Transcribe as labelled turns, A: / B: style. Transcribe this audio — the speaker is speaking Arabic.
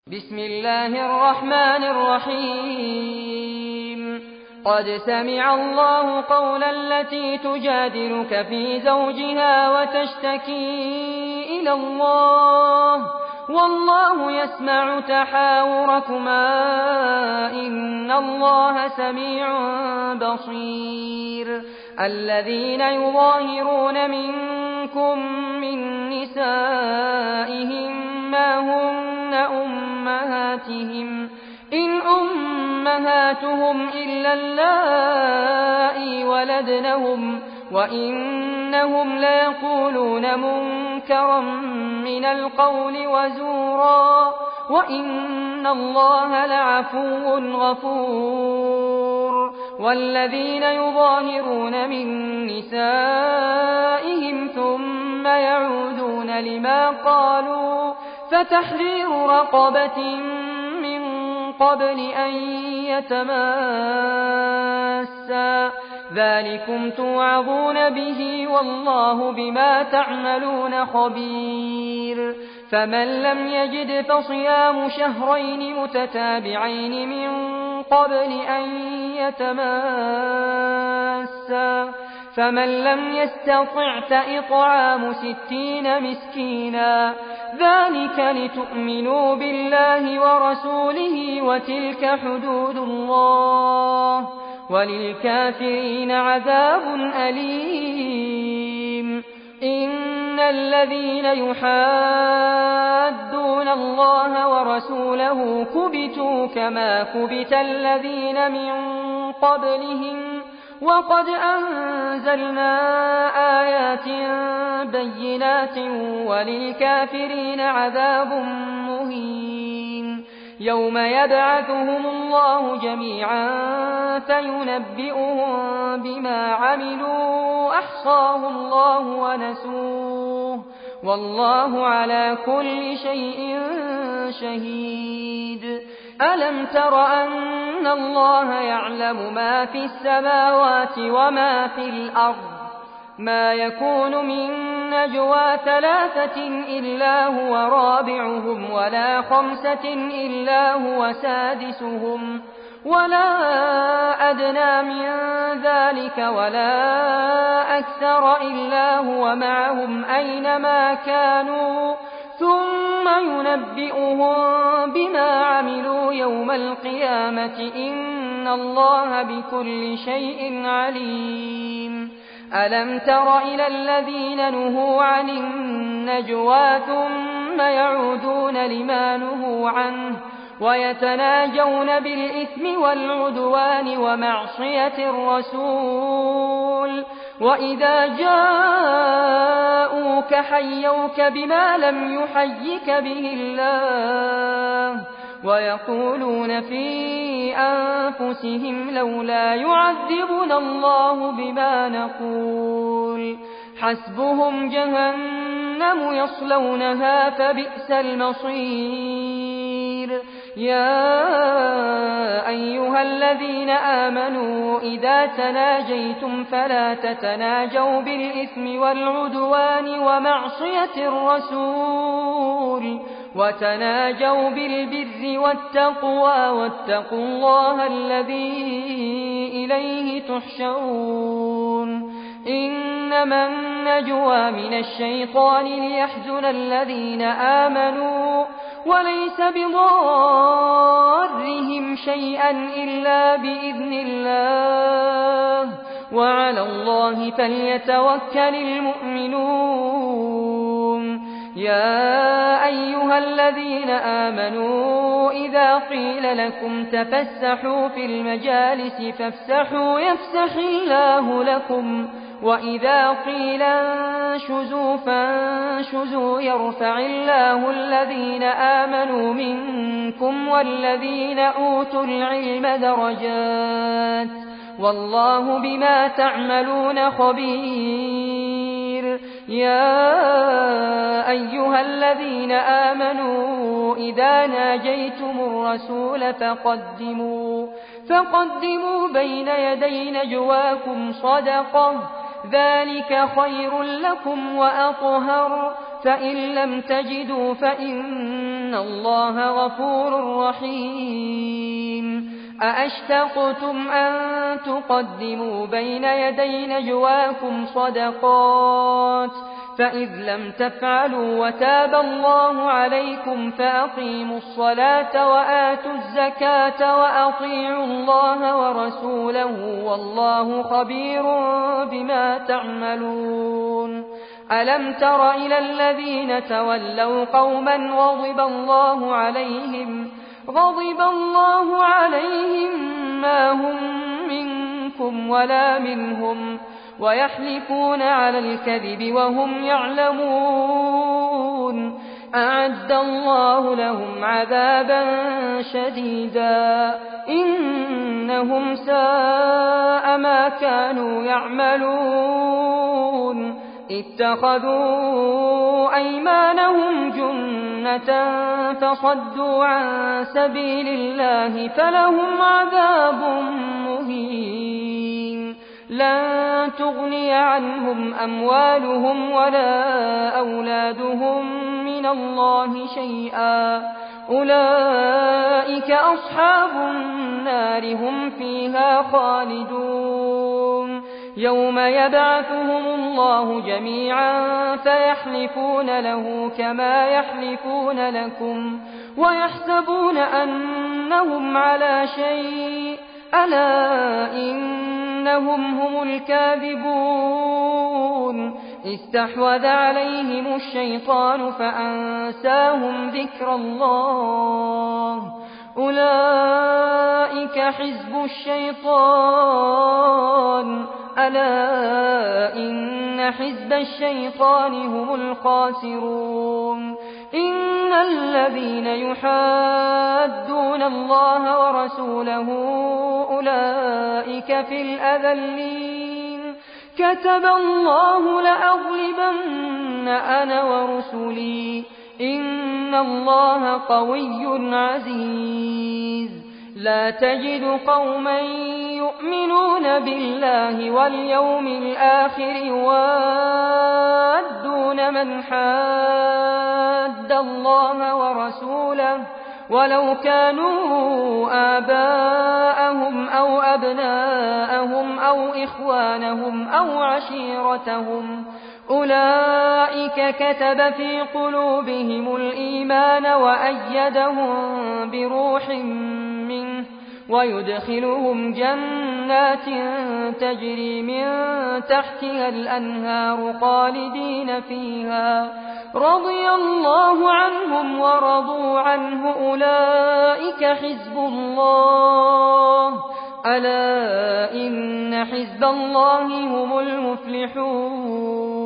A: بسم الله الرحمن الرحيم قد سمع الله قول التي تجادلك في زوجها وتشتكي إلى الله والله يسمع تحاوركما إن الله سميع بصير الذين يظاهرون منكم من نسائهم ما هن أمهاتهم إن أمهاتهم إلا اللائي ولدنهم وإنهم ليقولون منكرا من القول وزورا وإن الله لعفو غفور والذين يظاهرون من نسائهم ثم يعودون لما قالوا فتحرير رقبة من قبل أن يتماسا ذلكم توعظون به والله بما تعملون خبير فمن لم يجد فصيام شهرين متتابعين من قبل أن يتماسا فمن لم يستطع فإطعام 60 مسكينا ذلك لتؤمنوا بالله ورسوله وتلك حدود الله وللكافرين عذاب أليم إن الذين يحادون الله ورسوله كبتوا كما كبت الذين من قبلهم وقد أنزلنا آيات بينات وللكافرين عذاب مهين يوم يبعثهم الله جميعا فينبئهم بما عملوا أحصاه الله ونسوه والله على كل شيء شهيد ألم تر أن الله يعلم ما في السماوات وما في الأرض ما يكون من نجوى 3 إلا هو رابعهم ولا 5 إلا هو سادسهم ولا أدنى من ذلك ولا أكثر إلا هو معهم أينما كانوا ثم ينبئهم بما عملوا يوم القيامة إن الله بكل شيء عليم ألم تر إلى الذين نهوا عن النجوى ثم يعودون لما نهوا عنه ويتناجون بالإثم والعدوان ومعصية الرسول وإذا جاءوك حيوك بما لم يحيك به الله ويقولون في أنفسهم لولا يعذبنا الله بما نقول حسبهم جهنم يصلونها فبئس المصير يا أيها الذين آمنوا إذا تناجيتم فلا تتناجوا بالإثم والعدوان ومعصية الرسول وتناجوا بالبر والتقوى واتقوا الله الذي إليه تحشرون إنما النجوى من الشيطان ليحزن الذين آمنوا وليس بضارهم شيئا إلا بإذن الله وعلى الله فليتوكل المؤمنون يا أيها الذين آمنوا إذا قيل لكم تفسحوا في المجالس فافسحوا يفسح الله لكم وإذا قيل انشزوا فانشزوا يرفع الله الذين آمنوا منكم والذين أوتوا العلم درجات والله بما تعملون خبير يا أيها الذين آمنوا إذا ناجيتم الرسول فقدموا بين يدي نجواكم صدقة ذلك خير لكم وأطهر فإن لم تجدوا فإن إن الله غفور رحيم أأشفقتم أن تقدموا بين يدي نجواكم صدقات فإذ لم تفعلوا وتاب الله عليكم فأقيموا الصلاة وآتوا الزكاة وأطيعوا الله ورسوله والله خبير بما تعملون ألم تر إلى الذين تولوا قوما غضب الله عليهم ما هم منكم ولا منهم ويحلفون على الكذب وهم يعلمون أعد الله لهم عذابا شديدا إنهم ساء ما كانوا يعملون اتخذوا أيمانهم جنة فصدوا عن سبيل الله فلهم عذاب مهين لن تغني عنهم أموالهم ولا أولادهم من الله شيئا أولئك أصحاب النار هم فيها خالدون يوم يبعثهم الله جميعا فيحلفون له كما يحلفون لكم ويحسبون أنهم على شيء ألا إنهم هم الكاذبون استحوذ عليهم الشيطان فأنساهم ذكر الله أولئك حزب الشيطان ألا إن حزب الشيطان هم الخاسرون إن الذين يحادون الله ورسوله أولئك في الأذلين كتب الله لأغلبن أنا ورسلي إن الله قوي عزيز لا تجد قوما يؤمنون بالله واليوم الآخر يوادون من حاد الله ورسوله ولو كانوا آباءهم أو أبناءهم أو إخوانهم أو عشيرتهم أولئك كتب في قلوبهم الإيمان وأيدهم بروح منه ويدخلهم جنات تجري من تحتها الأنهار خالدين فيها رضي الله عنهم ورضوا عنه أولئك حزب الله ألا إن حزب الله هم المفلحون